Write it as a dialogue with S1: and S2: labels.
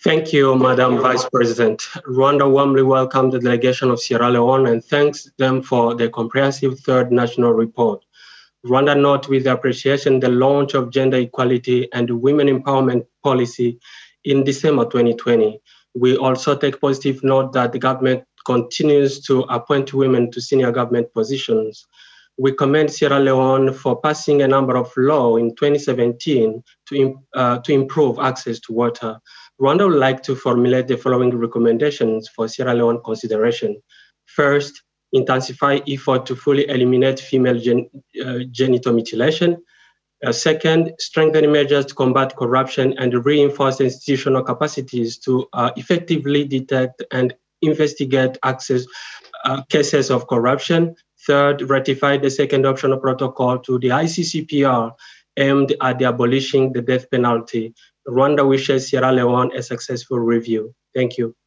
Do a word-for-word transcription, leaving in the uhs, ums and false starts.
S1: Thank you, Madam Vice President. Rwanda warmly welcomed the delegation of Sierra Leone and thanks them for the comprehensive third national report. Rwanda note with appreciation the launch of gender equality and women empowerment policy in December twenty twenty. We also take positive note that the government continues to appoint women to senior government positions. We commend Sierra Leone for passing a number of laws in twenty seventeen to, uh, to improve access to water. Rwanda would like to formulate the following recommendations for Sierra Leone consideration. First, intensify effort to fully eliminate female gen, uh, genital mutilation. Uh, second, strengthen measures to combat corruption and reinforce institutional capacities to uh, effectively detect and investigate access uh, cases of corruption. Third, ratify the second optional protocol to the I C C P R aimed at the abolishing the death penalty. Rwanda wishes Sierra Leone a successful review. Thank you.